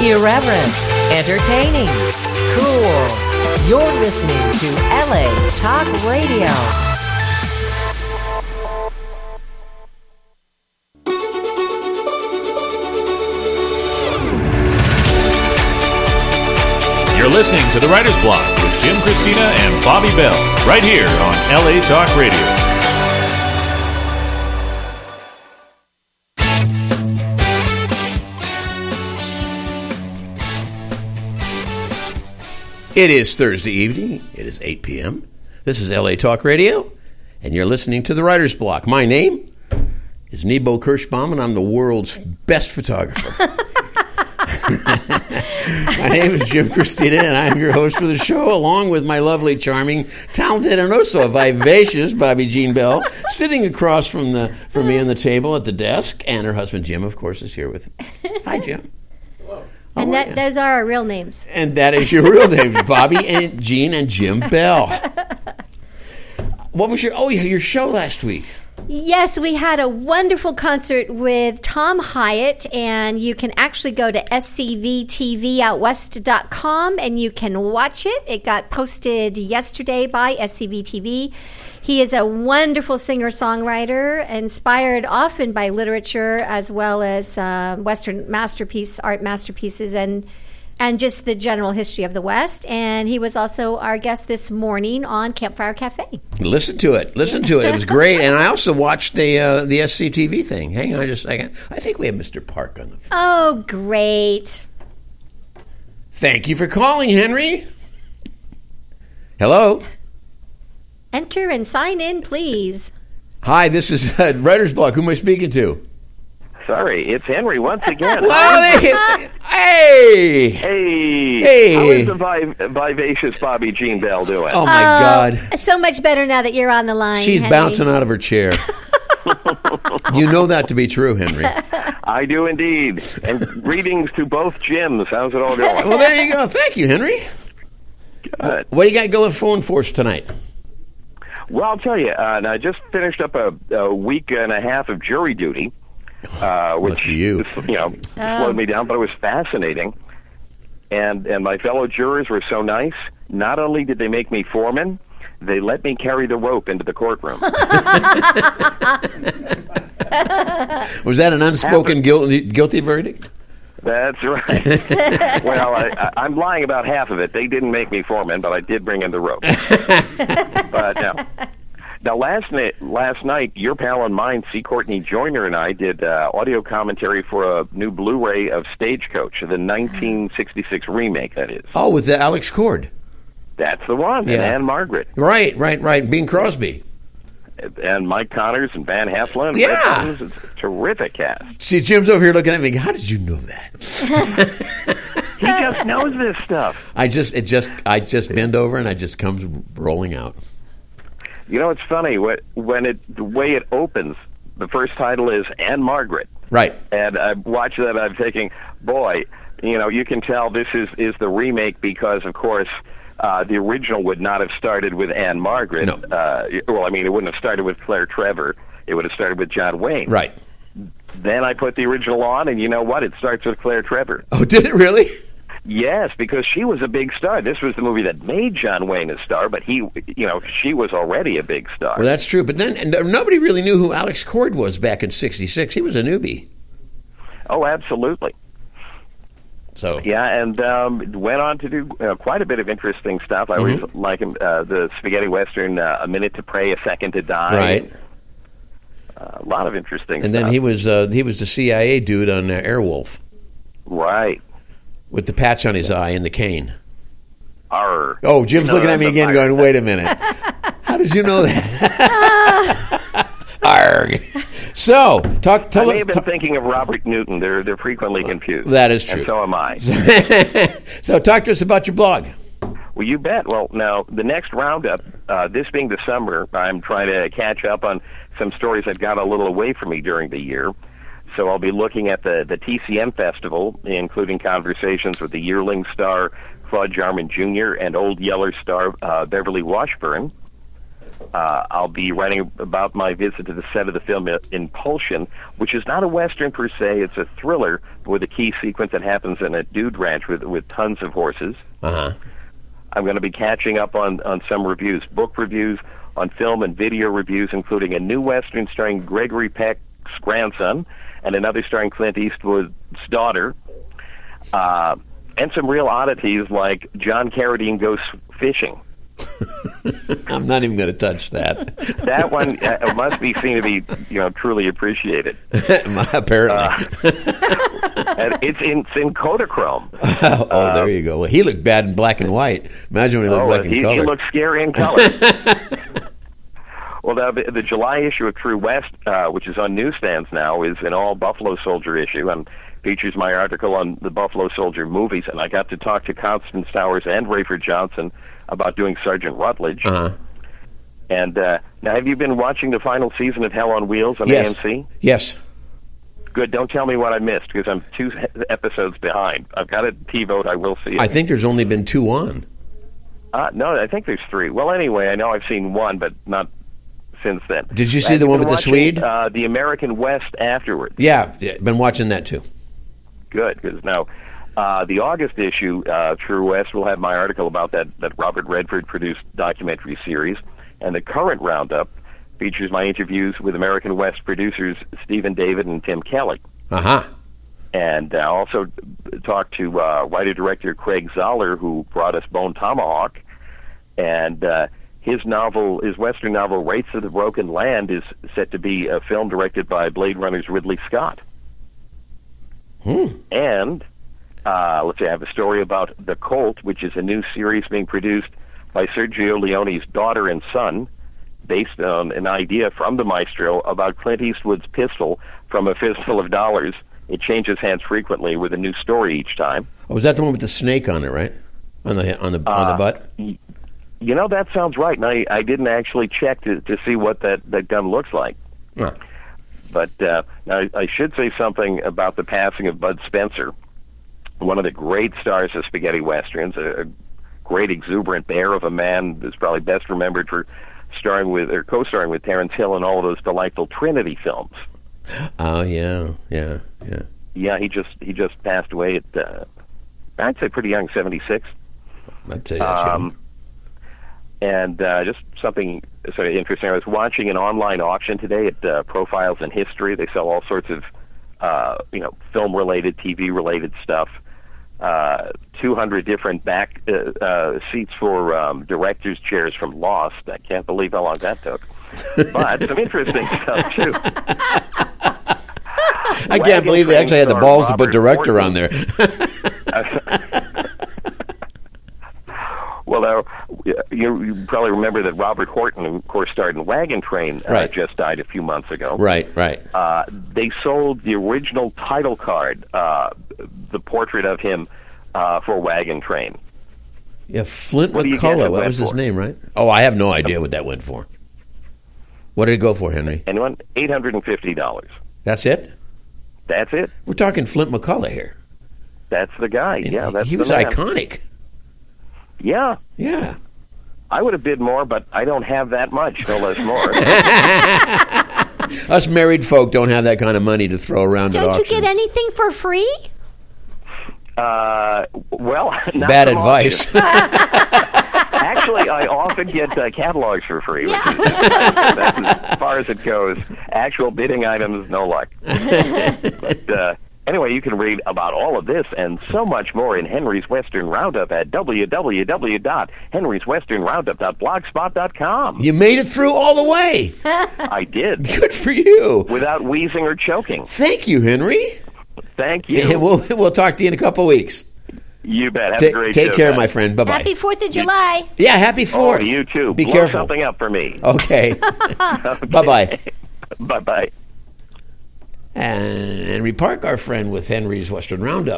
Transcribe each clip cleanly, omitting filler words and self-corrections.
Irreverent, entertaining, cool. You're listening to LA Talk Radio. You're listening to The Writer's Block with Jim Christina and Bobby Bell, right here on LA Talk Radio. It is Thursday evening. It is 8 p.m. This is LA Talk Radio, and you're listening to The Writer's Block. My name is Nebo Kirschbaum, and I'm the world's best photographer. My name is Jim Christina, and I'm your host for the show, along with my lovely, charming, talented, and also vivacious Bobby Jean Bell, sitting across from me on the table at the desk, and her husband Jim, of course, is here with me. Hi, Jim. And those are our real names. And that is your real names, Bobby and Jean and Jim Bell. What was your show last week? Yes, we had a wonderful concert with Tom Hyatt, and you can actually go to scvtvoutwest.com and you can watch it. It got posted yesterday by SCVTV. He is a wonderful singer-songwriter, inspired often by literature as well as Western art masterpieces, and just the general history of the West. And he was also our guest this morning on Campfire Cafe. Listen to it. It was great. And I also watched the SCTV thing. Hang on just a second. I think we have Mr. Park on the phone. Oh, great. Thank you for calling, Henry. Hello? Enter and sign in, please. Hi, this is Writer's Block. Who am I speaking to? Sorry, it's Henry once again. Hey! How is the vivacious Bobby Jean Bell doing? Oh, my God. So much better now that you're on the line, She's Henry. bouncing out of her chair. You know that to be true, Henry. I do indeed. And greetings to both Jims. How's it all going? Well, there you go. Thank you, Henry. Good. What do you got going for us tonight? Well, I'll tell you, I just finished up a week and a half of jury duty, which slowed me down, but it was fascinating. And my fellow jurors were so nice. Not only did they make me foreman, they let me carry the rope into the courtroom. Was that an unspoken guilty verdict? That's right. Well, I'm lying about half of it. They didn't make me foreman, but I did bring in the rope. But now last night, your pal and mine, C. Courtney Joyner, and I did audio commentary for a new Blu-ray of Stagecoach, the 1966 remake, that is. Oh, with Alex Cord. That's the one, and Anne Margaret. Right. Bing Crosby. And Mike Connors and Van Heflin. Yeah. It's a terrific cast. See, Jim's over here looking at me. How did you know that? He just knows this stuff. I just bend over and I just comes rolling out. You know, it's funny the way it opens. The first title is Anne Margaret. Right. And I watch that. I'm thinking, boy, you can tell this is the remake because, of course, the original would not have started with Anne Margaret. No. It wouldn't have started with Claire Trevor. It would have started with John Wayne. Right. Then I put the original on, and you know what? It starts with Claire Trevor. Oh, did it really? Yes, because she was a big star. This was the movie that made John Wayne a star, but she was already a big star. Well, that's true. But then nobody really knew who Alex Cord was back in '66. He was a newbie. Oh, absolutely. So yeah, and went on to do quite a bit of interesting stuff. I always like him, the spaghetti western, A Minute to Pray, A Second to Die. Right. A lot of interesting stuff. And then he was the CIA dude on Airwolf. Right. With the patch on his eye and the cane. Arr. Oh, Jim's looking at me again going, wait a minute. How did you know that? Arg. So, I may have been thinking of Robert Newton. They're frequently confused. That is true. And so am I. So talk to us about your blog. Well, you bet. Well, now, the next roundup, this being December, I'm trying to catch up on some stories that got a little away from me during the year. So I'll be looking at the TCM Festival, including conversations with the yearling star Claude Jarman Jr. and Old Yeller star Beverly Washburn. I'll be writing about my visit to the set of the film Impulsion, which is not a Western per se. It's a thriller with a key sequence that happens in a dude ranch with tons of horses. Uh-huh. I'm going to be catching up on some reviews, book reviews, on film and video reviews, including a new Western starring Gregory Peck's grandson and another starring Clint Eastwood's daughter, and some real oddities like John Carradine goes fishing. I'm not even going to touch that. That one must be seen to be, truly appreciated. Apparently. And it's in Kodachrome. There you go. Well, he looked bad in black and white. Imagine when he looked black in color. He looked scary in color. Well, the July issue of True West, which is on newsstands now, is an all Buffalo Soldier issue and features my article on the Buffalo Soldier movies. And I got to talk to Constance Stowers and Rayford Johnson about doing Sergeant Rutledge. Uh-huh. And now, have you been watching the final season of Hell on Wheels on AMC? Yes. Good. Don't tell me what I missed, because I'm 2 episodes behind. I've got a T-vote. I will see it. I think there's only been 2 on. No, I think there's 3. Well, anyway, I know I've seen 1, but not since then. Did you see the one with the Swede? The American West afterwards. Yeah, been watching that too. Good, because now the August issue, True West, will have my article about that Robert Redford produced documentary series, and the current roundup features my interviews with American West producers Stephen David and Tim Kelly. Uh-huh. And also talked to writer-director Craig Zoller, who brought us Bone Tomahawk, and his Western novel, Rates of the Broken Land, is set to be a film directed by Blade Runner's Ridley Scott. And, let's see, I have a story about The Colt, which is a new series being produced by Sergio Leone's daughter and son, based on an idea from the maestro about Clint Eastwood's pistol from A Fistful of Dollars. It changes hands frequently with a new story each time. Oh, was that the one with the snake on it, right? On the butt? That sounds right, and I didn't actually check to see what that gun looks like. Huh. But now I should say something about the passing of Bud Spencer, one of the great stars of spaghetti westerns, a great exuberant bear of a man who's probably best remembered for co-starring with Terence Hill in all of those delightful Trinity films. Oh yeah. Yeah, he just passed away at I'd say pretty young, 76. I'd say that's young. And just something sort of interesting. I was watching an online auction today at Profiles in History. They sell all sorts of, film-related, TV-related stuff. 200 different back seats for directors' chairs from Lost. I can't believe how long that took. But some interesting stuff, too. I can't believe they actually had the balls to put director on there. Well, now, you probably remember that Robert Horton, who, of course, starred in Wagon Train, just died a few months ago. Right. They sold the original title card, the portrait of him, for Wagon Train. Yeah, Flint McCullough. That was his name, right? Oh, I have no idea what that went for. What did it go for, Henry? Anyone? $850. That's it? That's it. We're talking Flint McCullough here. That's the guy. Yeah, that's he was the man. iconic. Yeah. Yeah. I would have bid more, but I don't have that much, no less more. Us married folk don't have that kind of money to throw around at auctions. Don't you get anything for free? Well, not bad advice. Actually, I often get catalogs for free. Yeah. That's as far as it goes. Actual bidding items, no luck. But anyway, you can read about all of this and so much more in Henry's Western Roundup at www.henryswesternroundup.blogspot.com. You made it through all the way. I did. Good for you. Without wheezing or choking. Thank you, Henry. Thank you. Yeah, we'll talk to you in a couple of weeks. You bet. Have a great Take show, care, man. my friend. Bye-bye. Happy 4th of July. Yeah, happy 4th. Oh, you too. Be Blow careful. something up for me. Okay. Bye-bye. Bye-bye. And Henry Park, our friend with Henry's Western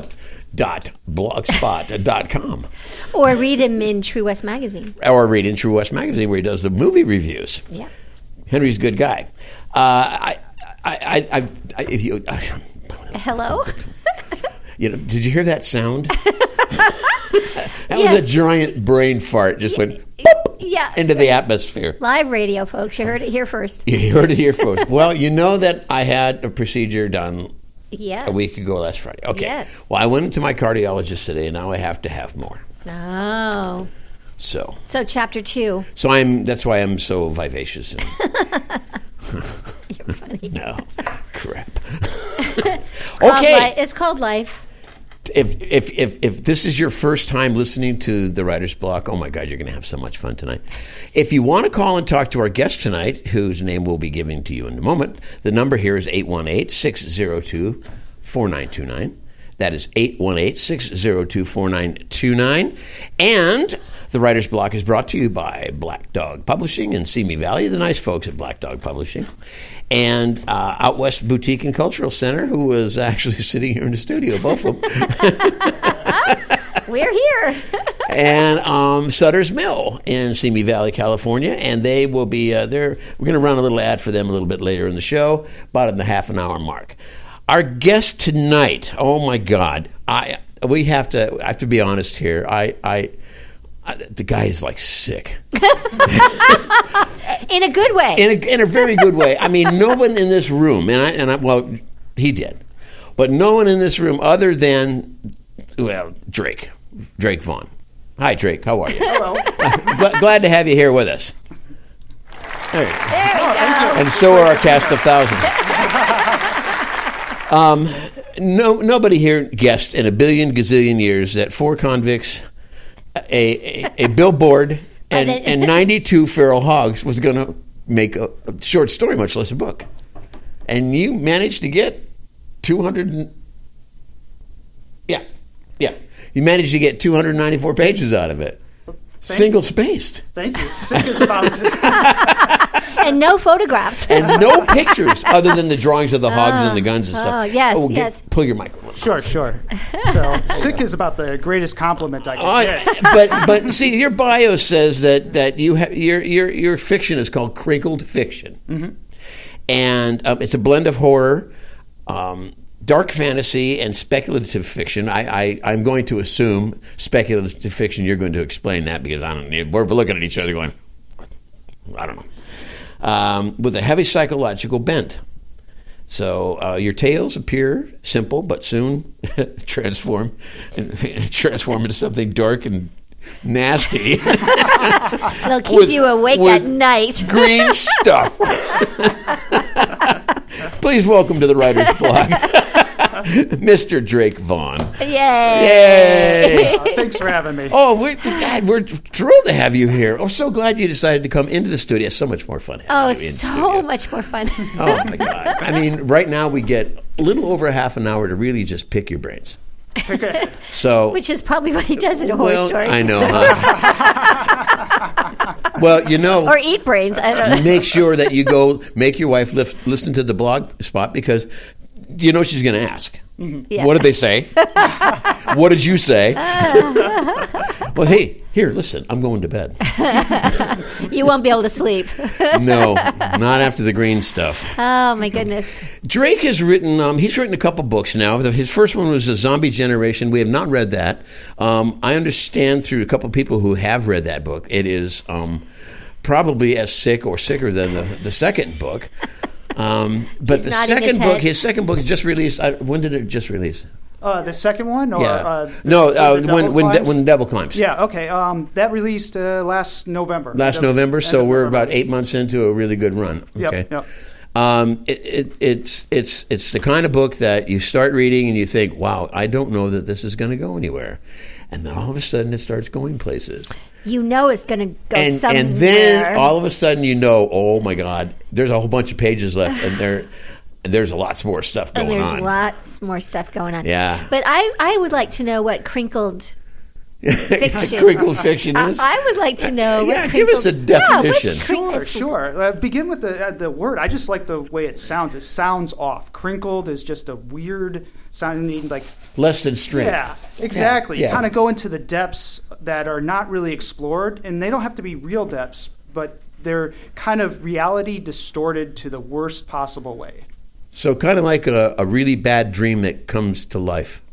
Roundup.blogspot.com. Or read him in True West Magazine. Or read in True West Magazine where he does the movie reviews. Yeah. Henry's a good guy. If you... Hello? Did you hear that sound? That was a giant brain fart. Just went boop into the atmosphere. Live radio, folks. You heard it here first. You heard it here first. Well, you know that I had a procedure done a week ago last Friday. Okay. Yes. Well, I went into my cardiologist today, and now I have to have more. Oh. So chapter 2. So that's why I'm so vivacious. You're funny. No, crap. It's called life. If this is your first time listening to the Writer's Block, oh my God, you're going to have so much fun tonight. If you want to call and talk to our guest tonight, whose name we'll be giving to you in a moment, the number here is 818-602-4929. That is 818-602-4929. And the Writer's Block is brought to you by Black Dog Publishing in Simi Valley, the nice folks at Black Dog Publishing, and Out West Boutique and Cultural Center, who was actually sitting here in the studio, both of them. We're here. And Sutter's Mill in Simi Valley, California, and they will be there. We're going to run a little ad for them a little bit later in the show, about in the half an hour mark. Our guest tonight, oh my God, I have to be honest here. The guy is like sick. In a good way. In a very good way. I mean, no one in this room, well, he did, but no one in this room other than, Drake Vaughn. Hi, Drake. How are you? Hello. Glad to have you here with us. There you go. And so are our cast of thousands. Nobody here guessed in a billion gazillion years that 4 convicts, a billboard, and 92 feral hogs was going to make a short story, much less a book. And you managed to get 200. You managed to get 294 pages out of it. Single spaced. Thank you. Sick is about And no photographs. And no pictures other than the drawings of the hogs and the guns and stuff. Oh, yes, yes. Pull your microphone. Sure. So sick is about the greatest compliment I can get. But see, your bio says that you have your fiction is called crinkled fiction, and it's a blend of horror, dark fantasy, and speculative fiction. I'm going to assume speculative fiction. You're going to explain that because we're looking at each other going, I don't know. With a heavy psychological bent. So your tales appear simple, but soon transform into something dark and nasty. It'll keep you awake at night. Green stuff. Please welcome to the Writer's Block, Mr. Drake Vaughn. Yay! Thanks for having me. Oh, we're thrilled to have you here. I'm so glad you decided to come into the studio. It's so much more fun. Much more fun. Oh, my God. I mean, right now we get a little over half an hour to really just pick your brains. Okay. So, which is probably what he does in a horror story. I know. Well, or eat brains. I don't know. Make sure that you go make your wife listen to the blog spot because she's going to ask. Mm-hmm. Yeah. What did they say? What did you say? Well, hey, here, listen, I'm going to bed. You won't be able to sleep. No, not after the green stuff. Oh, my goodness. Drake has written, he's written a couple books now. His first one was A Zombie Generation. We have not read that. I understand through a couple people who have read that book, it is probably as sick or sicker than the second book. But his second book is just released. When did it just release? The second one? Or, when the Devil Climbs. Yeah, okay. That released last November. November, so we're about 8 months into a really good run. Okay. Yep. It's the kind of book that you start reading and you think, wow, I don't know that this is going to go anywhere. And then all of a sudden it starts going places. It's going to go somewhere. And then all of a sudden oh my God, there's a whole bunch of pages left and there's lots more stuff going on. There's lots more stuff going on. Yeah. But I would like to know what crinkled fiction. Crinkled fiction is? I would like to know. Give us a definition. Sure. Begin with the word. I just like the way it sounds. It sounds off. Crinkled is just a weird sounding like less than straight. Yeah, exactly. Yeah. You kind of go into the depths that are not really explored, and they don't have to be real depths, but they're kind of reality distorted to the worst possible way. So kind of like a really bad dream that comes to life.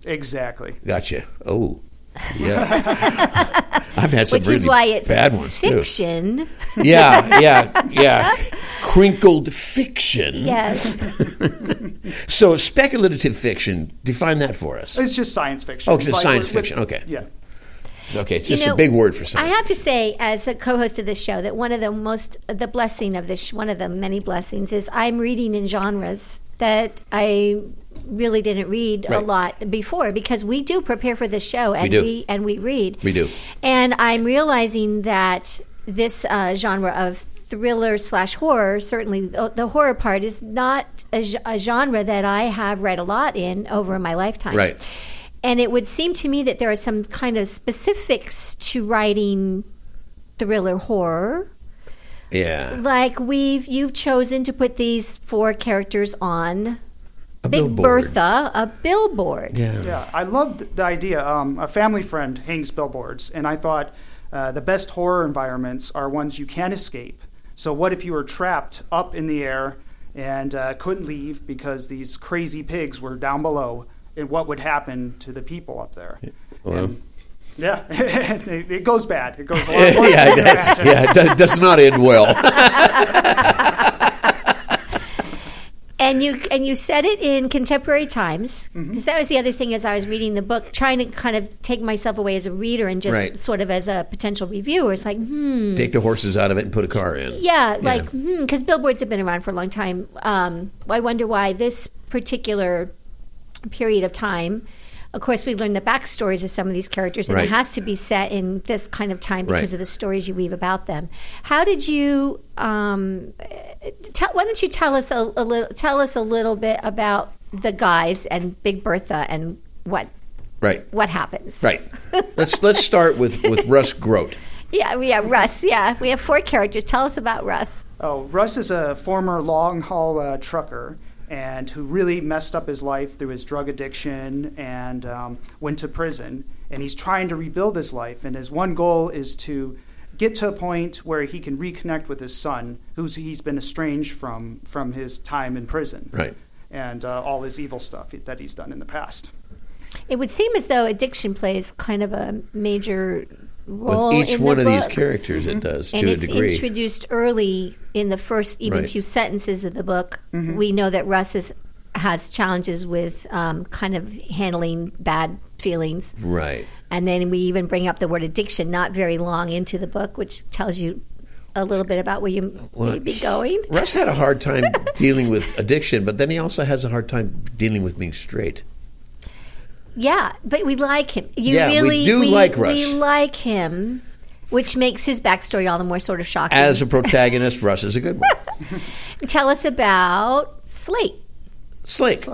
Exactly. Gotcha. Oh, yeah. I've had some Which really is why it's bad ones fiction. too. Yeah. Crinkled fiction. Yes. So speculative fiction. Define that for us. It's just science fiction. Oh, it's just science fiction. Okay. Yeah. Okay, it's just a big word for science. I have to say, as a co-host of this show, that one of the blessing of this, one of the many blessings, is I'm reading in genres that I really didn't read a lot before, because we do prepare for this show and we read. We do. And I'm realizing that this genre of thriller/horror, certainly the horror part, is not a genre that I have read a lot in over my lifetime. Right. And it would seem to me that there are some kind of specifics to writing thriller horror. Yeah. Like you've chosen to put these 4 characters on A Big billboard. Bertha, a billboard. Yeah, I loved the idea. A family friend hangs billboards, and I thought the best horror environments are ones you can't escape. So what if you were trapped up in the air and couldn't leave because these crazy pigs were down below? And what would happen to the people up there? Well. Yeah, it goes bad. It goes a lot worse than you imagine. It does not end well. And you said it in contemporary times, because that was the other thing as I was reading the book, trying to kind of take myself away as a reader and just sort of as a potential reviewer. It's like, Take the horses out of it and put a car in. Yeah, like, because billboards have been around for a long time. I wonder why this particular period of time. Of course, we learn the backstories of some of these characters, and it has to be set in this kind of time because of the stories you weave about them. How did you? Why don't you tell us a little bit about the guys and Big Bertha and what happens? Right. Let's start with Russ Grote. Yeah, Russ. Yeah, we have 4 characters. Tell us about Russ. Oh, Russ is a former long-haul trucker, and who really messed up his life through his drug addiction and went to prison. And he's trying to rebuild his life. And his one goal is to get to a point where he can reconnect with his son, he's been estranged from his time in prison. Right. And all his evil stuff that he's done in the past. It would seem as though addiction plays kind of a major role with each in one the of these book. characters. It does, and to a it's degree. introduced early in the first few sentences of the book. We know that Russ has challenges with kind of handling bad feelings. Right. And then we even bring up the word addiction not very long into the book, which tells you a little bit about where you may be going. Russ had a hard time dealing with addiction, but then he also has a hard time dealing with being straight. Yeah, but we like him. We like Russ. We like him, which makes his backstory all the more sort of shocking. As a protagonist, Russ is a good one. Tell us about Slake. Slake.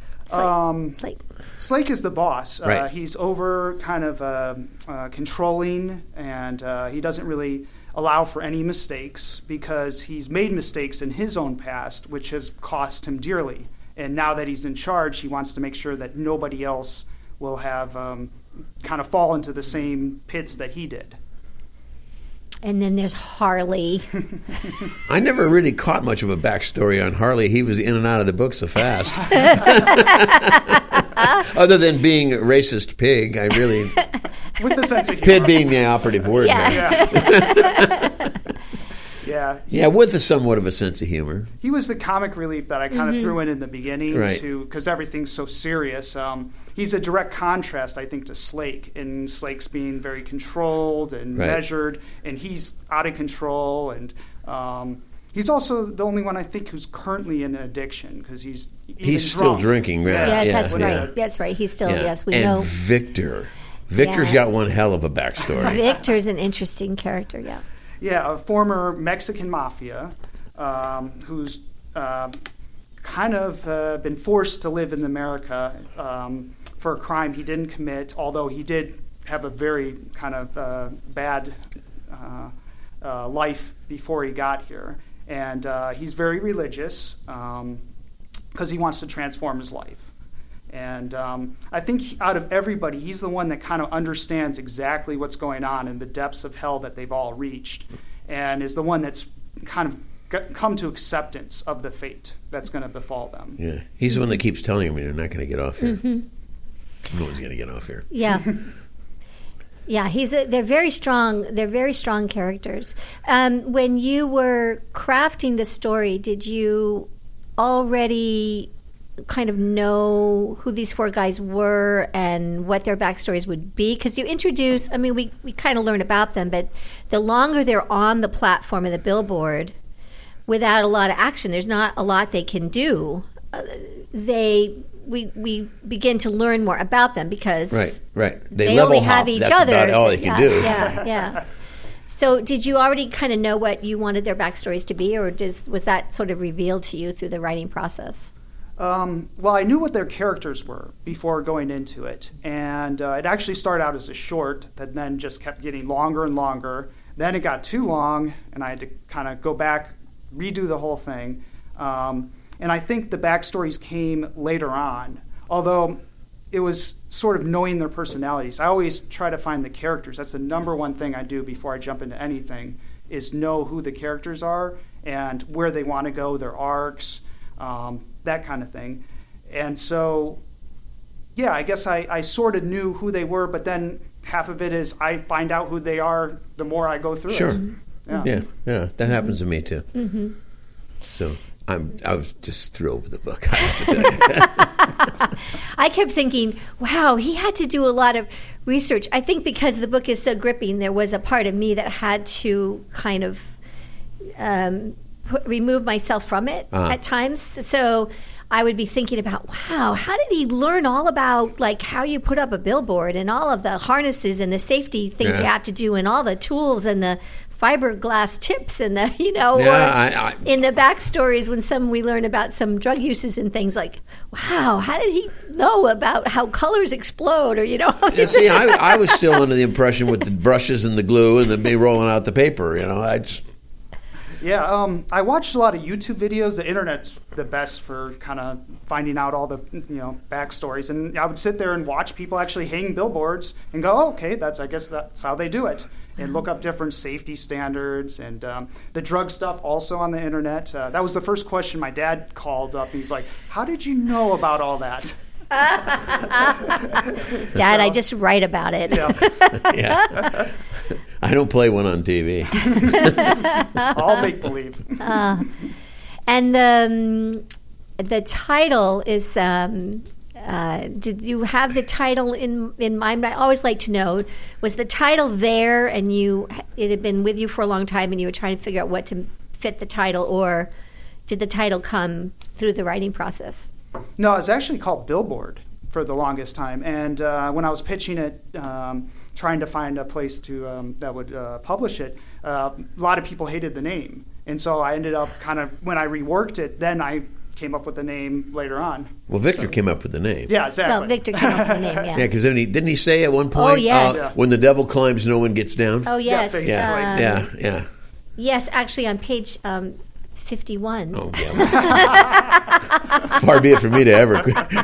Slake is the boss. Right. He's over kind of controlling, and he doesn't really allow for any mistakes because he's made mistakes in his own past, which has cost him dearly. And now that he's in charge, he wants to make sure that nobody else will have kind of fall into the same pits that he did. And then there's Harley. I never really caught much of a backstory on Harley. He was in and out of the book so fast. Other than being a racist pig, I really... With the sense of humor. Pig being the operative word. Yeah, with a somewhat of a sense of humor. He was the comic relief that I kind of threw in the beginning, because everything's so serious. He's a direct contrast, I think, to Slake, and Slake's being very controlled and measured, and he's out of control. And he's also the only one, I think, who's currently in addiction, because he's still drinking. Right? Yes, that's right. That's right. He's still, we know. And Victor's got one hell of a backstory. Victor's an interesting character, yeah. Yeah, a former Mexican mafia who's kind of been forced to live in America for a crime he didn't commit, although he did have a very kind of bad life before he got here. And he's very religious because he wants to transform his life. And I think out of everybody, he's the one that kind of understands exactly what's going on in the depths of hell that they've all reached, and is the one that's kind of come to acceptance of the fate that's going to befall them. Yeah, he's the one that keeps telling him you're not going to get off here. No one's going to get off here. Yeah. Yeah, they're very strong. They're very strong characters. When you were crafting the story, did you already kind of know who these 4 guys were and what their backstories would be? Because you introduce, I mean, we kind of learn about them, but the longer they're on the platform of the billboard without a lot of action, there's not a lot they can do. We begin to learn more about them because Right. They only have each That's other. about all they can do. Yeah. So did you already kind of know what you wanted their backstories to be, or was that sort of revealed to you through the writing process? Well, I knew what their characters were before going into it, and it actually started out as a short that then just kept getting longer and longer. Then it got too long, and I had to kind of go back, redo the whole thing. And I think the backstories came later on, although it was sort of knowing their personalities. I always try to find the characters. That's the number one thing I do before I jump into anything, is know who the characters are and where they want to go, their arcs, that kind of thing. And so, yeah, I guess I sort of knew who they were, but then half of it is I find out who they are the more I go through it. Sure. Yeah, that happens to me too. Mm-hmm. So I was just thrilled with the book. I have to tell you. I kept thinking, wow, he had to do a lot of research. I think because the book is so gripping, there was a part of me that had to kind of remove myself from it at times. So I would be thinking about, wow, how did he learn all about like how you put up a billboard and all of the harnesses and the safety things you have to do and all the tools and the fiberglass tips and the, or in the backstories when we learn about some drug uses and things like, wow, how did he know about how colors explode or, See, I was still under the impression with the brushes and the glue and the rolling out the paper, I watched a lot of YouTube videos. The internet's the best for kind of finding out all the backstories, and I would sit there and watch people actually hang billboards and go, oh, okay, I guess that's how they do it, and look up different safety standards and the drug stuff also on the internet. That was the first question my dad called up. He's like, how did you know about all that? Dad, I just write about it. Yeah. I don't play one on TV. All make believe. And the title is. Did you have the title in mind? I always like to know, was the title there and it had been with you for a long time and you were trying to figure out what to fit the title, or did the title come through the writing process? No, it's actually called Billboard for the longest time. And when I was pitching it, trying to find a place to that would publish it, a lot of people hated the name. And so I ended up when I reworked it, then I came up with the name later on. Well, Victor came up with the name. Yeah, exactly. Well, Victor came up with the name, yeah. Yeah, because didn't he say at one point, yes. When the devil climbs, no one gets down? Oh, yes. Yeah, yeah. Yes, actually on page 51. Oh, yeah. Far be it from me to ever.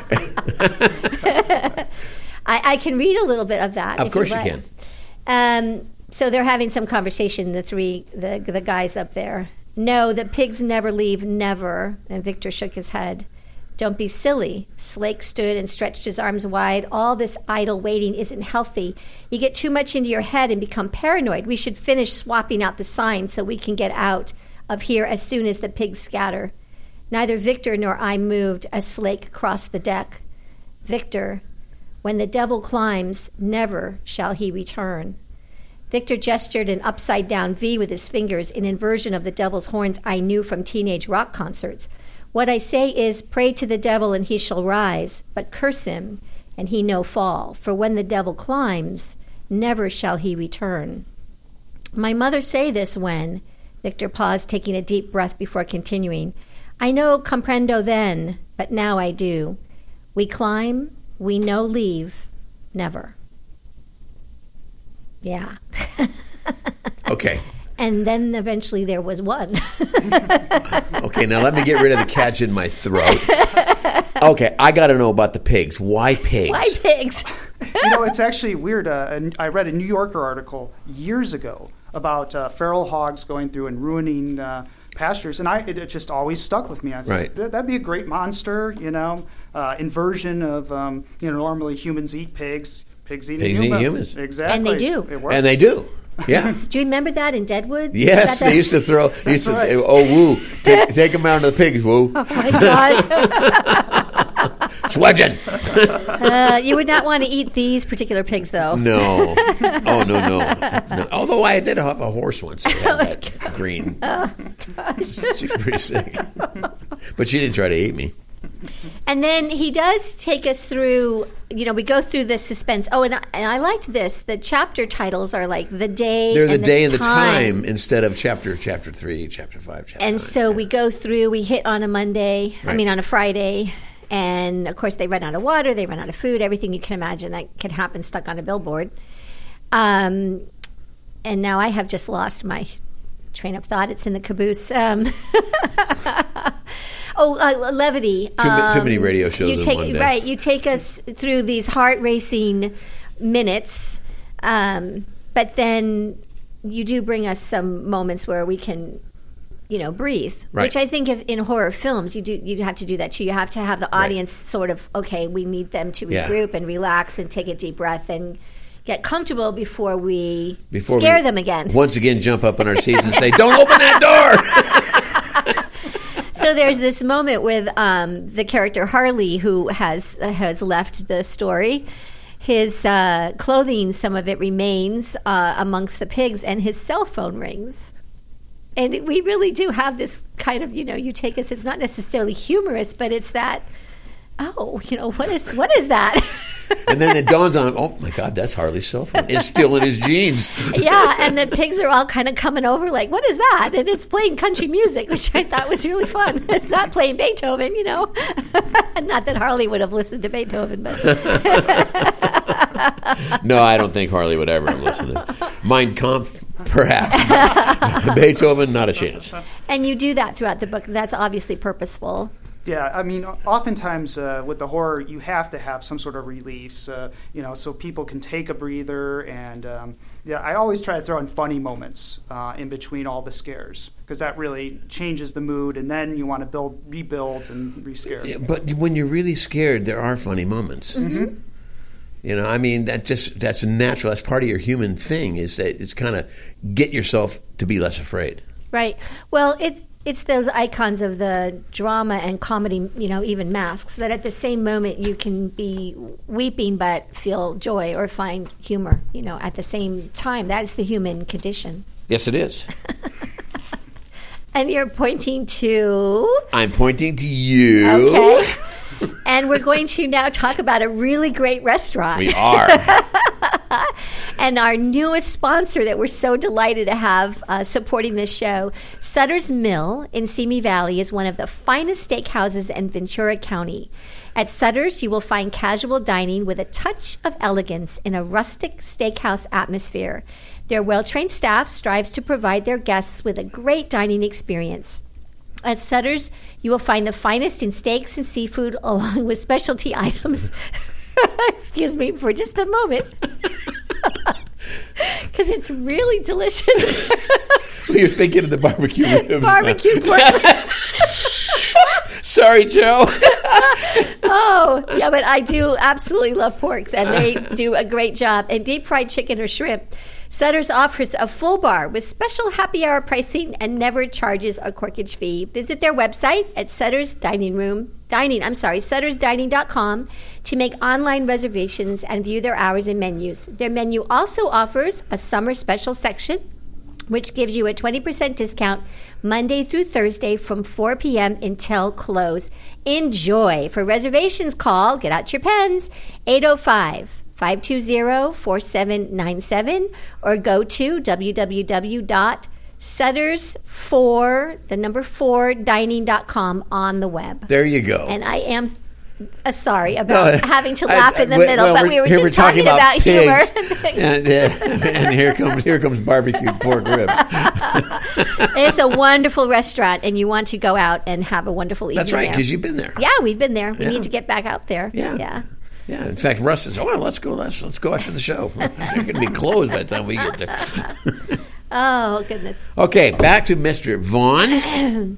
I can read a little bit of that. Of course you can. So they're having some conversation, the guys up there. No, the pigs never leave, never. And Victor shook his head. Don't be silly. Slake stood and stretched his arms wide. All this idle waiting isn't healthy. You get too much into your head and become paranoid. We should finish swapping out the signs so we can get out of here as soon as the pigs scatter. Neither Victor nor I moved as Slake crossed the deck. Victor, when the devil climbs, never shall he return. Victor gestured an upside-down V with his fingers in inversion of the devil's horns I knew from teenage rock concerts. What I say is, pray to the devil and he shall rise, but curse him and he no fall. For when the devil climbs, never shall he return. My mother say this when... Victor paused, taking a deep breath before continuing. I know comprendo then, but now I do. We climb, we no leave, never. Yeah. Okay. And then eventually there was one. Okay, now let me get rid of the catch in my throat. Okay, I got to know about the pigs. Why pigs? Why pigs? It's actually weird. I read a New Yorker article years ago about feral hogs going through and ruining pastures, and it just always stuck with me. I said, Right. that'd be a great monster, inversion of, normally humans eat pigs. Pigs eat humans. Exactly. And they do. It works. And they do. Yeah. Do you remember that in Deadwood? Yes, they used to throw. Right. Oh, woo! Take them out to the pigs, woo! Oh my gosh. Swedging. You would not want to eat these particular pigs, though. No. Oh no. Although I did have a horse once. That had that green. Oh gosh. She's pretty sick. But she didn't try to eat me. And then he does take us through, we go through the suspense. Oh, and I liked this. The chapter titles are like the day They're and the day and the time instead of chapter 3, chapter 5, chapter 9. And so we go through, we hit on a Monday, Right. on a Friday. And, of course, they run out of water, they run out of food, everything you can imagine that can happen stuck on a billboard. And now I have just lost my train of thought. It's in the caboose. Levity. Too many radio shows in one day. Right. You take us through these heart-racing minutes, but then you do bring us some moments where we can breathe, Right. which I think in horror films you have to do that too. You have to have the audience sort of, okay, we need them to regroup and relax and take a deep breath and get comfortable before we scare them again. Once again, jump up in our seats and say, "Don't open that door." So there's this moment with the character Harley, who has left the story. His clothing, some of it remains amongst the pigs, and his cell phone rings. And we really do have this kind of, you take us, it's not necessarily humorous, but it's that, what is that? And then it dawns on him, oh my God, that's Harley's cell phone. It's still in his jeans. Yeah, and the pigs are all kind of coming over like, what is that? And it's playing country music, which I thought was really fun. It's not playing Beethoven, Not that Harley would have listened to Beethoven, but... No, I don't think Harley would ever have listened to Mein Kampf, perhaps. Beethoven, not a chance. And you do that throughout the book. That's obviously purposeful. Yeah, oftentimes with the horror, you have to have some sort of release, so people can take a breather. And I always try to throw in funny moments in between all the scares, because that really changes the mood, and then you want to rebuild and re-scare. Yeah, but when you're really scared, there are funny moments. Mm-hmm. That's natural. That's part of your human thing. Is that it's kind of get yourself to be less afraid. Right. Well, it's those icons of the drama and comedy, even Masks, that at the same moment you can be weeping but feel joy or find humor, at the same time. That's the human condition. Yes, it is. And you're pointing to... I'm pointing to you. Okay. And we're going to now talk about a really great restaurant. We are. And our newest sponsor that we're so delighted to have supporting this show, Sutter's Mill in Simi Valley, is one of the finest steakhouses in Ventura County. At Sutter's, you will find casual dining with a touch of elegance in a rustic steakhouse atmosphere. Their well-trained staff strives to provide their guests with a great dining experience. At Sutter's, you will find the finest in steaks and seafood along with specialty items. Excuse me for just a moment. Because it's really delicious. You're thinking of the barbecue ribs. Barbecue pork. Sorry, Joe. Oh, yeah, but I do absolutely love pork, and they do a great job. And deep fried chicken or shrimp. Sutter's offers a full bar with special happy hour pricing and never charges a corkage fee. Visit their website at suttersdining.com to make online reservations and view their hours and menus. Their menu also offers a summer special section, which gives you a 20% discount Monday through Thursday from 4 p.m. until close. Enjoy. For reservations, call, get out your pens, 805-520-4797, or go to www.sutters4dining.com on the web. There you go. And I am sorry about having to laugh in the middle, but we were just talking about humor. And here comes barbecue pork ribs. It's a wonderful restaurant, and you want to go out and have a wonderful evening. That's right, there. because you've been there. Yeah, we've been there. We Yeah. need to get back out there. Yeah. Yeah, in fact, Russ says, let's go after the show. They're going to be closed by the time we get there. Oh, goodness. Okay, back to Mr. Vaughn.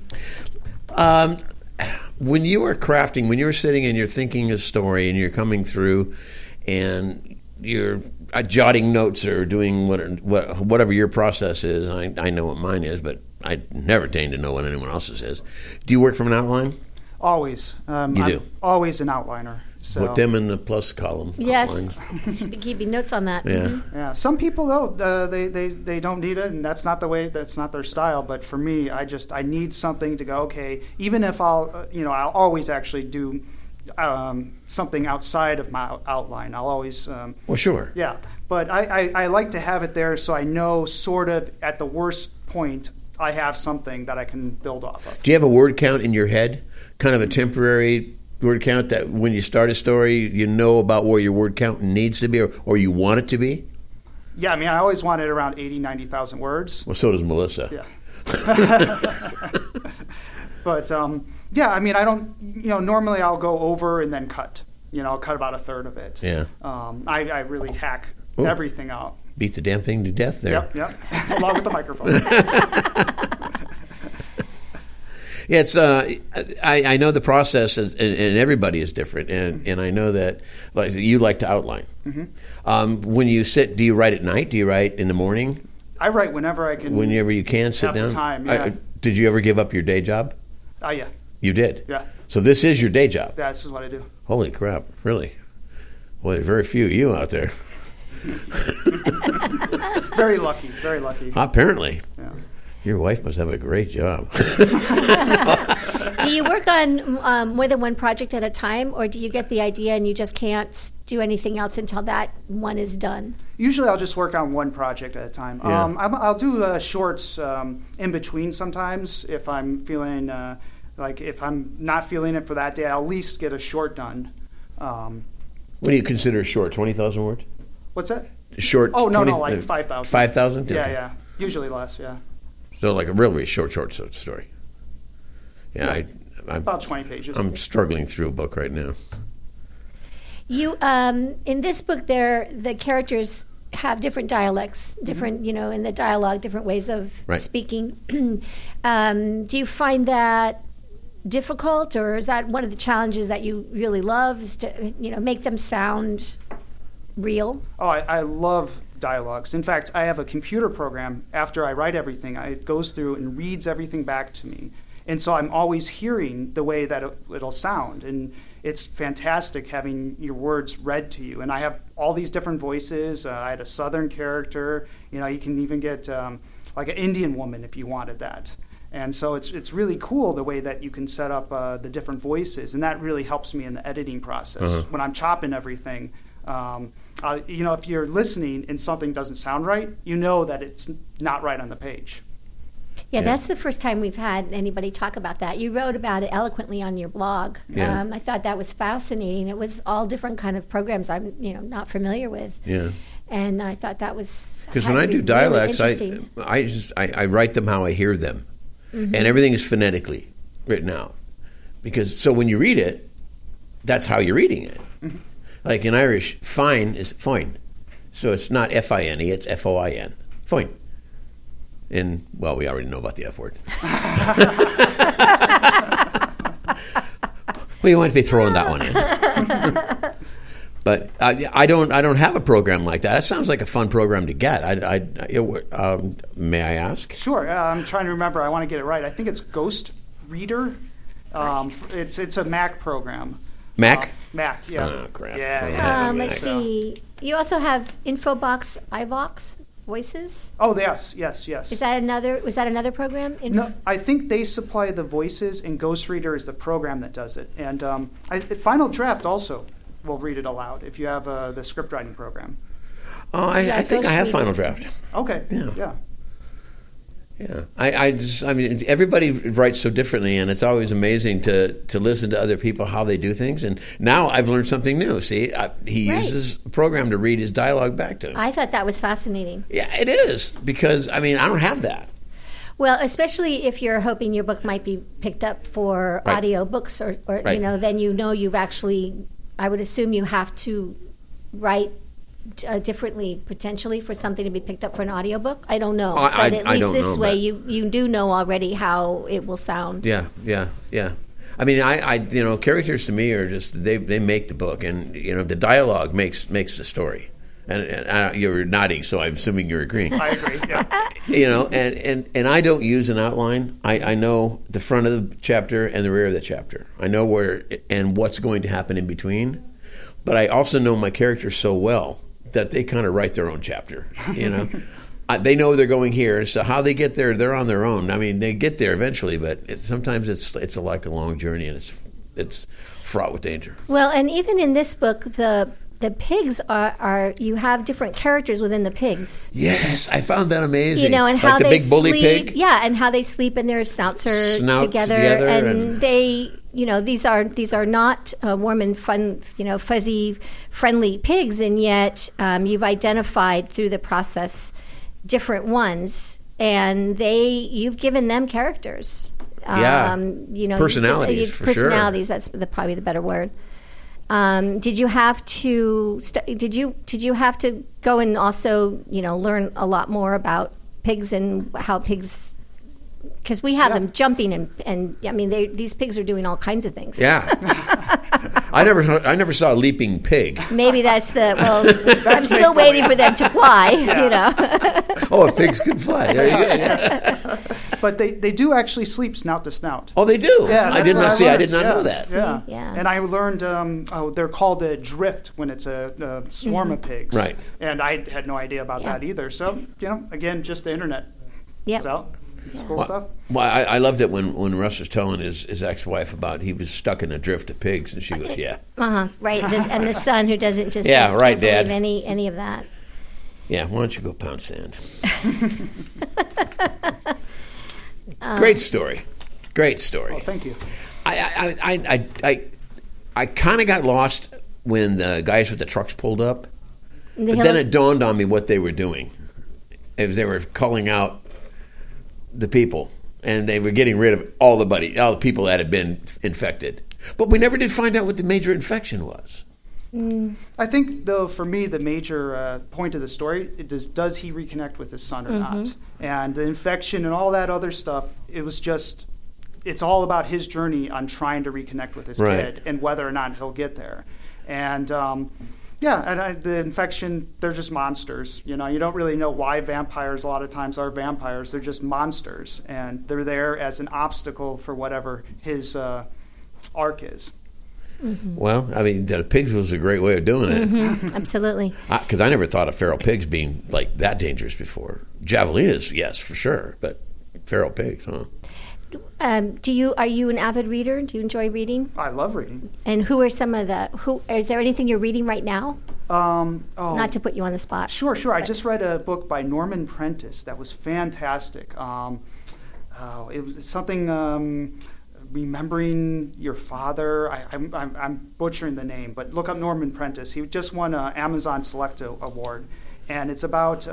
When you were crafting, when you were sitting and you're thinking a story and you're coming through and you're jotting notes or doing whatever your process is, I know what mine is, but I never deign to know what anyone else's is. Do you work from an outline? Always. You do? I'm always an outliner. So. Put them in the plus column. Yes. Outline. Should be keeping notes on that. Yeah. Yeah. Some people though, they don't need it, and that's not their style. But for me, I need something to go. Okay, even if I'll always actually do something outside of my outline. I'll always. Well, sure. Yeah, but I like to have it there so I know sort of at the worst point I have something that I can build off of. Do you have a word count in your head? Kind of a temporary word count that when you start a story, you know about where your word count needs to be or you want it to be? Yeah, I mean, I always want it around 80, 90,000 words. Well, so does Melissa. Yeah. But, yeah, I mean, I don't, normally I'll go over and then cut. I'll cut about a third of it. Yeah. I really hack everything out. Beat the damn thing to death there. Yep. Along with the microphone. Yeah, it's. I know the process, and everybody is different, and I know that you like to outline. Mm-hmm. When you sit, do you write at night? Do you write in the morning? I write whenever I can. Whenever you can sit have down. The time. Yeah. Did you ever give up your day job? Yeah. You did. Yeah. So this is your day job. Yeah, this is what I do. Holy crap! Really? Well, there's very few of you out there. Very lucky. Very lucky. Apparently. Yeah. Your wife must have a great job. Do you work on more than one project at a time, or do you get the idea and you just can't do anything else until that one is done? Usually I'll just work on one project at a time. Yeah. I'll do shorts in between sometimes if I'm feeling if I'm not feeling it for that day, I'll at least get a short done. What do you consider short? 20,000 words? What's that? Short? Oh, no, like 5,000. 5,000? Yeah. Usually less, yeah. So like a really short story. Yeah, I'm about 20 pages. I'm struggling through a book right now. You in this book, the characters have different dialects, different in the dialogue, different ways of speaking. Do you find that difficult, or is that one of the challenges that you really love? Is to make them sound real? Oh, I love dialogues. In fact, I have a computer program. After I write everything, it goes through and reads everything back to me. And so I'm always hearing the way that it'll sound. And it's fantastic having your words read to you. And I have all these different voices. I had a Southern character. You can even get like an Indian woman if you wanted that. And so it's really cool the way that you can set up the different voices. And that really helps me in the editing process. When I'm chopping everything, if you're listening and something doesn't sound right, you know that it's not right on the page. Yeah, that's the first time we've had anybody talk about that. You wrote about it eloquently on your blog. Yeah. I thought that was fascinating. It was all different kind of programs I'm not familiar with. Yeah. And I thought that was because when I do dialects, really I write them how I hear them, and everything is phonetically written out. So when you read it, that's how you're reading it. Mm-hmm. Like in Irish, fine is foin. So it's not F-I-N-E, it's F-O-I-N. Foin. And, well, we already know about the F word. Well, you want to be throwing that one in. But I don't have a program like that. That sounds like a fun program to get. May I ask? Sure. I'm trying to remember. I want to get it right. I think it's Ghost Reader. It's a Mac program. Mac? Mac, yeah. Oh, crap. Yeah. Let's see. You also have Infobox, iVox voices. Oh, yes. Was that another program? No, I think they supply the voices, and Ghost Reader is the program that does it. And Final Draft also will read it aloud if you have the script writing program. Oh, I think I have Final Draft. Okay. Yeah. Yeah, I mean, everybody writes so differently, and it's always amazing to listen to other people how they do things. And now I've learned something new. See, he uses a program to read his dialogue back to him. I thought that was fascinating. Yeah, it is, because I mean, I don't have that. Well, especially if you're hoping your book might be picked up for audio books, or then you've actually. I would assume you have to write differently potentially for something to be picked up for an audiobook? I don't know. I But at least don't this know, way but- you do know already how it will sound. Yeah. I mean, I characters to me are just they make the book, and the dialogue makes the story. And you're nodding, so I'm assuming you're agreeing. I agree. Yeah. And I don't use an outline. I know the front of the chapter and the rear of the chapter. I know where and what's going to happen in between. But I also know my characters so well that they kind of write their own chapter. They know they're going here, so how they get there, they're on their own. I mean, they get there eventually, but sometimes it's like a long journey, and it's fraught with danger. Well, and even in this book, the pigs are you have different characters within the pigs. Yes, I found that amazing. And like how the they big bully sleep. pig. Yeah, and how they sleep and their snouts are together, and they. These are not warm and fun, fuzzy, friendly pigs, and yet you've identified through the process different ones, and you've given them characters. Personalities. For personalities. Sure. That's probably the better word. Did you have to? Did you have to go and also learn a lot more about pigs and how pigs? Because we have them jumping and I mean these pigs are doing all kinds of things. Yeah, I never saw a leaping pig. Maybe that's I'm still waiting for them to fly. Oh, if pigs can fly. There you go. Yeah. But they do actually sleep snout to snout. Oh, they do. Yeah, I did not know that. Yeah. Yeah. And I learned they're called a drift when it's a swarm of pigs. Right. And I had no idea about Yeah. that either. So again, just the internet. Yep. So it's cool stuff. Well, I loved it when Russ was telling his ex-wife about he was stuck in a drift of pigs, and she goes, "Yeah, Right. And the son who doesn't just Yeah, right, can't Dad. believe any of that. yeah. Why don't you go pound sand?" Great story. Well, thank you. I kind of got lost when the guys with the trucks pulled up, The but hill- then it dawned on me what they were doing. As they were calling out the people, and they were getting rid of all the people that had been infected. But we never did find out what the major infection was. I think, though, for me, the major point of the story is does he reconnect with his son or not? And the infection and all that other stuff, it's all about his journey on trying to reconnect with his Right. kid and whether or not he'll get there. And the infection, they're just monsters. You don't really know why vampires a lot of times are vampires. They're just monsters, and they're there as an obstacle for whatever his arc is. Well, I mean, the pigs was a great way of doing it. Absolutely. Because I never thought of feral pigs being like that dangerous before. Javelinas, yes, for sure, but feral pigs, huh? Are you an avid reader? Do you enjoy reading? I love reading. And who are some of is there anything you're reading right now? Not to put you on the spot. Sure. I just read a book by Norman Prentice that was fantastic. It was something remembering your father. I'm butchering the name, but look up Norman Prentice. He just won an Amazon Select Award, and it's about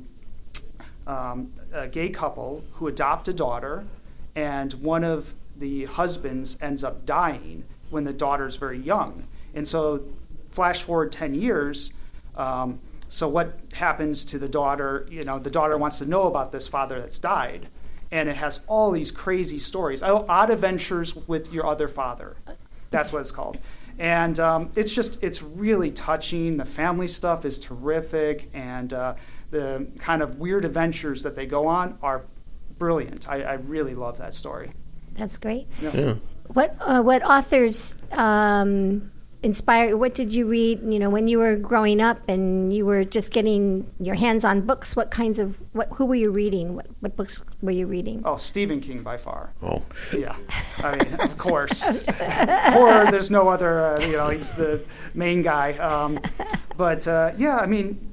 a gay couple who adopt a daughter, and one of the husbands ends up dying when the daughter's very young. And so flash forward 10 years, so what happens to the daughter? The daughter wants to know about this father that's died, and it has all these crazy stories. Odd Adventures with Your Other Father. That's what it's called. And it's really touching. The family stuff is terrific, and the kind of weird adventures that they go on are brilliant. I really love that story. That's great. Yeah. What authors inspire? What did you read? When you were growing up and you were just getting your hands on books. Who were you reading? What books were you reading? Oh, Stephen King by far. Oh, Yeah, I mean, of course. Horror. There's no other. He's the main guy. I mean,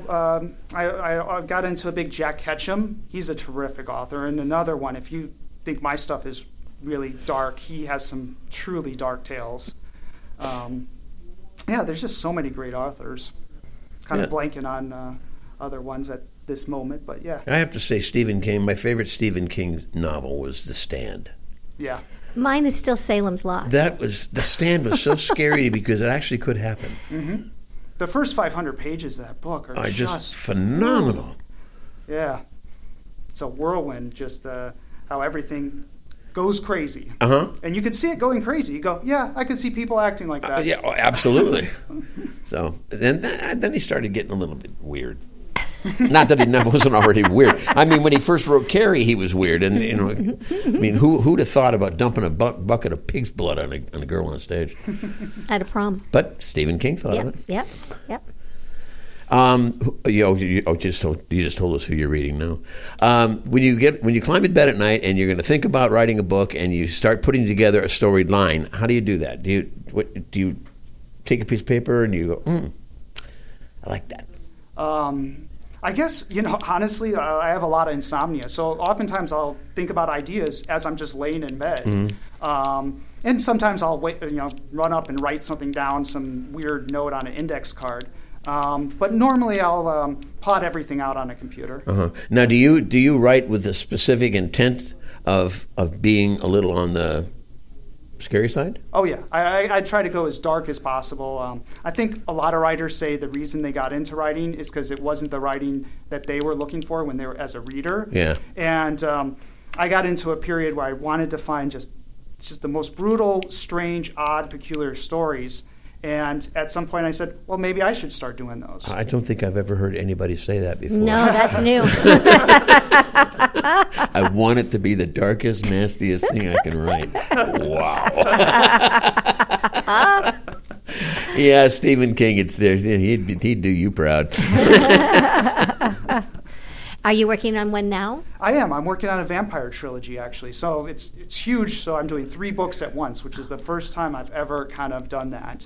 I got into a big Jack Ketchum. He's a terrific author, and another one. If you think my stuff is really dark, he has some truly dark tales. There's just so many great authors. Kind of blanking on other ones at this moment, but yeah. I have to say, Stephen King. My favorite Stephen King novel was The Stand. Yeah. Mine is still Salem's Lot. The Stand was so scary because it actually could happen. the first 500 pages of that book are just phenomenal. Yeah. It's a whirlwind, just how everything goes crazy. And you can see it going crazy. You go, yeah, I could see people acting like that. Yeah, absolutely. So then he started getting a little bit weird. Not that he never wasn't already weird. I mean, when he first wrote Carrie, he was weird. And, I mean, who'd have thought about dumping a bucket of pig's blood on a girl on stage? At a prom. But Stephen King thought of it. Yep. You just told us who you're reading now. When you climb in bed at night and you're going to think about writing a book and you start putting together a storyline, how do you do that? Do you take a piece of paper and you go, I like that? I guess, honestly, I have a lot of insomnia. So oftentimes I'll think about ideas as I'm just laying in bed. And sometimes I'll run up and write something down, some weird note on an index card. But normally I'll plot everything out on a computer. Now, do you write with the specific intent of being a little on the scary side? Oh, yeah. I try to go as dark as possible. I think a lot of writers say the reason they got into writing is because it wasn't the writing that they were looking for when they were as a reader. Yeah. And I got into a period where I wanted to find just the most brutal, strange, odd, peculiar stories. And at some point I said, well, maybe I should start doing those. I don't think I've ever heard anybody say that before. No, that's new. I want it to be the darkest, nastiest thing I can write. Wow. Yeah, Stephen King, it's there. He'd do you proud. Are you working on one now? I am. I'm working on a vampire trilogy, actually. So it's huge. So I'm doing 3 books at once, which is the first time I've ever kind of done that.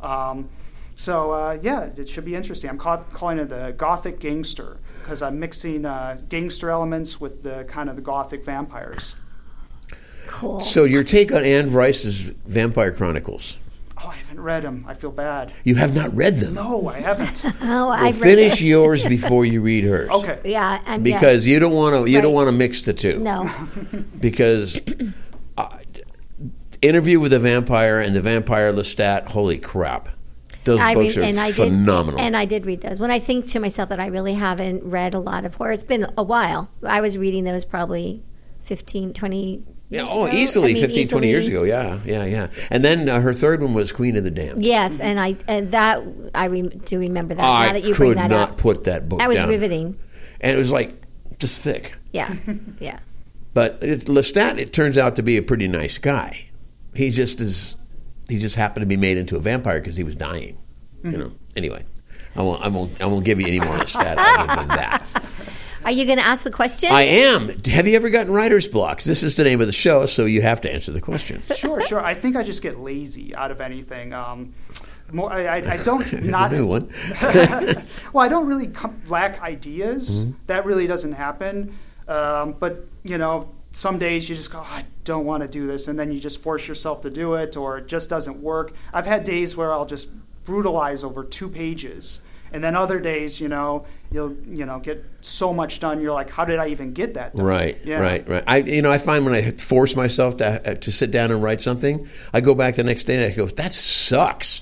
It should be interesting. I'm calling it the Gothic Gangster because I'm mixing gangster elements with the kind of the Gothic vampires. Cool. So your take on Anne Rice's Vampire Chronicles? Oh, I haven't read them. I feel bad. You have not read them? No, I haven't. I've finish yours before you read hers. Okay. Yeah, because you don't want to mix the two. No. Because Interview with a Vampire and The Vampire Lestat, holy crap. Those books are phenomenal. And I did read those. When I think to myself that I really haven't read a lot of horror, it's been a while. I was reading those probably 15, 20 years ago. Easily 15, 20 years ago. Yeah. And then her third one was Queen of the Damned. Yes, and I do remember that. Now that you I bring could that not up. put that book That was down. riveting. And it was like just thick. Yeah, yeah. But Lestat, it turns out to be a pretty nice guy. He just happened to be made into a vampire because he was dying. Anyway, I won't give you any more Lestat other than that. Are you going to ask the question? I am. Have you ever gotten writer's blocks? This is the name of the show, so you have to answer the question. Sure. I think I just get lazy out of anything. I don't It's not a new one. Well, I don't really lack ideas. That really doesn't happen. But some days you just go, I don't want to do this, and then you just force yourself to do it, or it just doesn't work. I've had days where I'll just brutalize over 2 pages, and then other days, you'll get so much done. You're like, how did I even get that done? Right. I find when I force myself to sit down and write something, I go back the next day and I go, that sucks.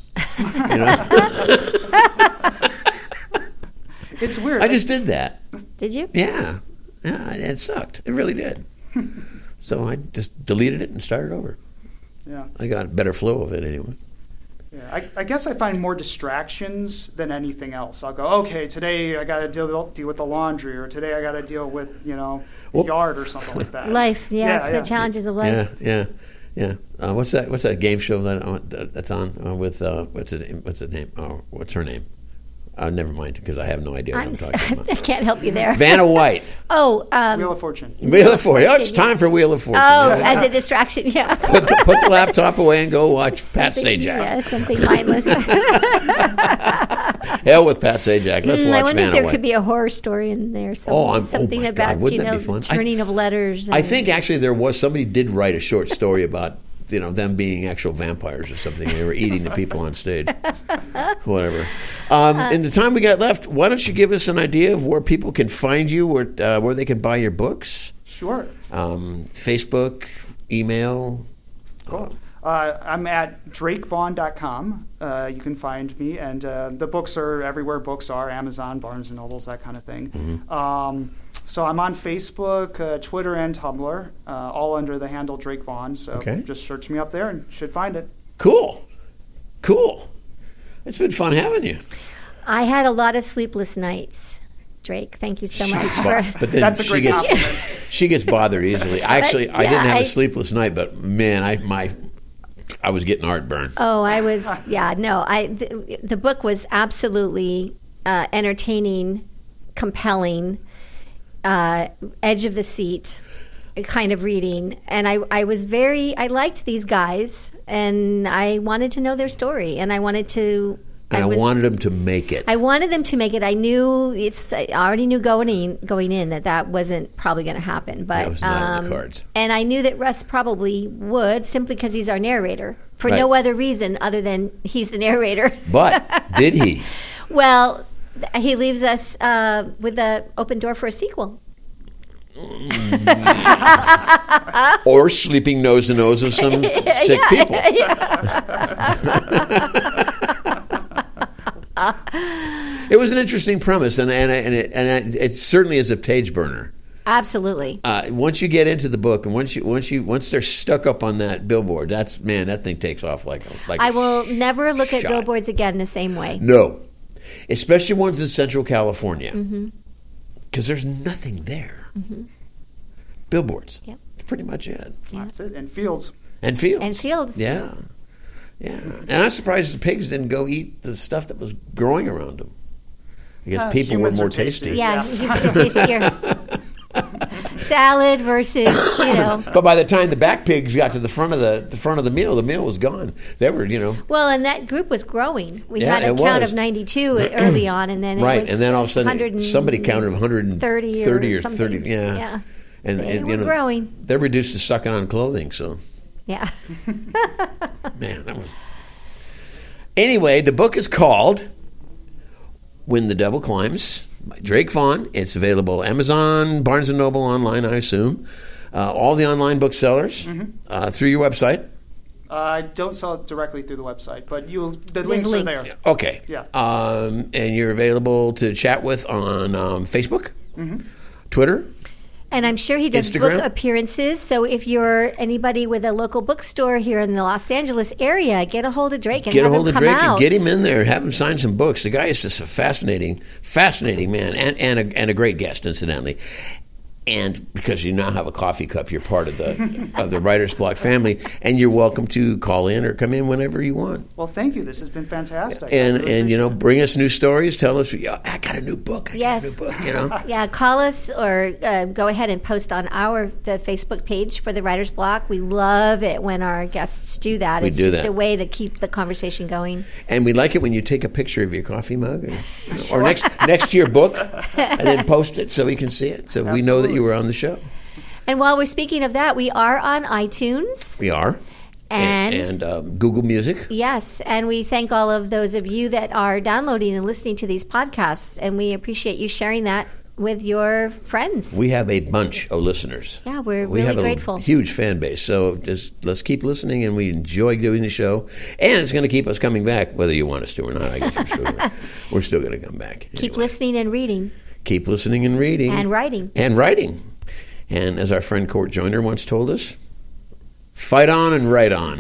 It's weird. I just did that. Did you? Yeah, it sucked. It really did. So I just deleted it and started over. Yeah. I got a better flow of it anyway. Yeah, I guess I find more distractions than anything else. I'll go, okay, today I got to deal with the laundry, or today I got to deal with the yard or something like that. Life, yes, the challenges of life. Yeah. What's that game show that's on with what's the name? Oh, what's her name? Never mind, because I have no idea what I'm talking about. I can't help you there. Vanna White. Wheel of Fortune. Wheel of Fortune. Oh, it's time for Wheel of Fortune. Oh, as a distraction, yeah. Put the laptop away and go watch Pat Sajak. Yeah, something mindless. Hell with Pat Sajak. Let's watch I wonder Vanna if there White. could be a horror story in there. Something my about God, wouldn't that be fun? turning of letters. I think actually there was somebody did write a short story about them being actual vampires or something. They were eating the people on stage. Whatever. In the time we got left, why don't you give us an idea of where people can find you, where they can buy your books? Sure. Facebook, email. Cool. I'm at drakevaughn.com. You can find me, and the books are everywhere books are, Amazon, Barnes & Nobles, that kind of thing. Mm-hmm. So I'm on Facebook, Twitter, and Tumblr, all under the handle Drake Vaughn. So just search me up there and should find it. Cool. It's been fun having you. I had a lot of sleepless nights, Drake. Thank you so much for. But then That's a great compliment. she gets bothered easily. I didn't have a sleepless night, but man, I was getting heartburn. Oh, I was. Yeah, no. The book was absolutely entertaining, compelling, edge of the seat kind of reading, and I liked these guys, and I wanted to know their story, and I wanted them to make it. I wanted them to make it. I already knew going in that wasn't probably going to happen, but that was not on the cards. And I knew that Russ probably would, simply because he's our narrator, for no other reason other than he's the narrator. But did he? Well, he leaves us with an open door for a sequel. Or sleeping nose to nose with some sick people. It was an interesting premise, and it certainly is a page burner. Absolutely. Once you get into the book, and once they're stuck up on that billboard, that thing takes off like I will never look shot. at billboards again the same way. No, especially ones in Central California, Mm-hmm. because there's nothing there. Mm-hmm. Billboards. Yep. That's pretty much it. That's it. And fields. Yeah. And I'm surprised the pigs didn't go eat the stuff that was growing around them. I guess people were more tasty. Yeah, humans are tastier. Salad versus, But by the time the back pigs got to the front of the meal was gone. They were, Well, and that group was growing. We Yeah, had a it count was. of 92 early on, and then right, it was and then all of a sudden somebody counted 130 or something. 30. Yeah. And we're growing. They're reduced to sucking on clothing, so. Yeah. Man, that was. Anyway, the book is called When the Devil Climbs by Drake Vaughn. It's available Amazon, Barnes & Noble, online, I assume. All the online booksellers through your website. I don't sell it directly through the website, but the links are there. Okay. Yeah. And you're available to chat with on Facebook, Twitter. And I'm sure he does Instagram? book appearances. So if you're anybody with a local bookstore here in the Los Angeles area, get a hold of Drake and have him come out. And get him in there. Have him sign some books. The guy is just a fascinating man and a great guest, incidentally. And because you now have a coffee cup, you're part of the Writer's Block family, and you're welcome to call in or come in whenever you want. Well, thank you. This has been fantastic. And bring us new stories. Tell us, I got a new book. Yes. Yeah, call us or go ahead and post on the Facebook page for the Writer's Block. We love it when our guests do that. It's just a way to keep the conversation going. And we like it when you take a picture of your coffee mug or next to your book and then post it so we can see it. So we know that you were on the show. And while we're speaking of that, we are on iTunes. We are. And Google Music. Yes, and we thank all of those of you that are downloading and listening to these podcasts, and we appreciate you sharing that with your friends. We have a bunch of listeners. Yeah, we're really grateful. A huge fan base. So just let's keep listening, and we enjoy doing the show. And it's going to keep us coming back, whether you want us to or not. I guess we're still going to come back. Keep listening and reading. Keep listening and reading. And writing. And as our friend Court Joyner once told us, fight on and write on.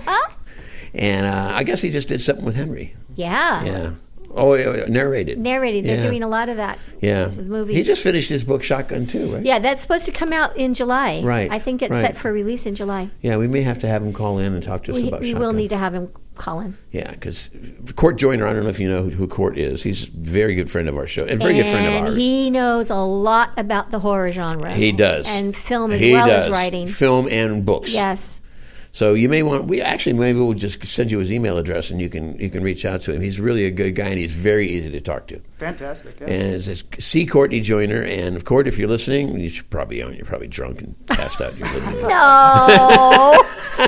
And I guess he just did something with Henry. Yeah. Oh, narrated. They're doing a lot of that. Yeah. With movies. He just finished his book Shotgun too, right? Yeah, that's supposed to come out in July. Right. I think it's set for release in July. Yeah, we may have to have him call in and talk to us about Shotgun. We will need to have him call in. Yeah, because Court Joyner, I don't know if you know who Court is. He's a very good friend of our show. And very good friend of ours. He knows a lot about the horror genre. He does. And film as well as writing. Film and books. Yes. So you may want. Maybe we'll just send you his email address, and you can reach out to him. He's really a good guy, and he's very easy to talk to. Fantastic. Yeah. And it's C. Courtney Joyner, and Court, if you're listening, you're probably drunk and passed out in your living room. No.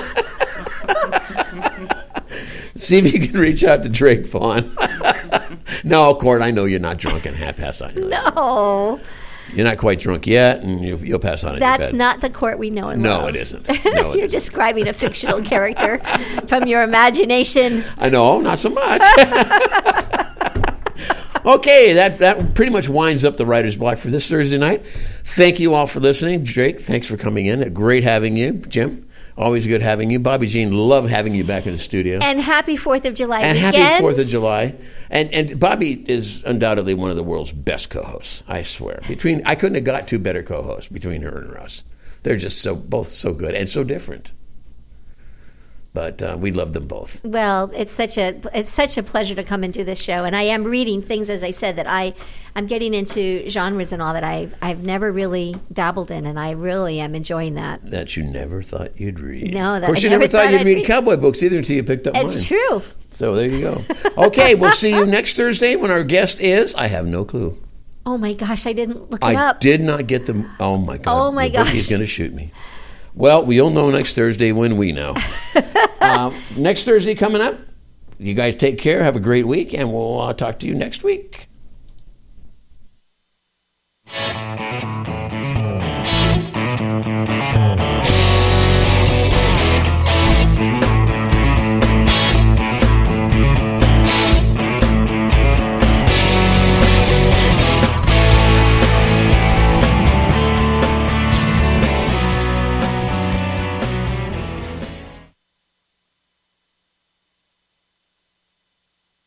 See if you can reach out to Drake Vaughn. No, Court, I know you're not drunk and half passed out. No. You're not quite drunk yet, and you'll pass on in your bed. That's not the Court we know and love. No, it isn't. No, it You're isn't. describing a fictional character from your imagination. I know, not so much. Okay, that pretty much winds up the Writer's Block for this Thursday night. Thank you all for listening. Jake, thanks for coming in. Great having you. Jim, always good having you. Bobby Jean, love having you back in the studio. And happy 4th of July And weekend. happy 4th of July. And Bobby is undoubtedly one of the world's best co-hosts, I swear. I couldn't have got two better co-hosts between her and Russ. They're just both so good and so different. But we love them both. Well, it's such a pleasure to come and do this show, and I am reading things, as I said, that I'm getting into genres and all that I've never really dabbled in, and I really am enjoying that. That you never thought you'd read. No, that of course, I you never never thought thought you'd I'd read read. cowboy books either until you picked up mine. It's true. So there you go. Okay, we'll see you next Thursday when our guest is. I have no clue. Oh my gosh, I didn't look it I up. did not get the. Oh my god. Oh, my the bookie's gosh. going to shoot me. Well, we'll know next Thursday when we know. Next Thursday coming up. You guys take care. Have a great week, and we'll talk to you next week.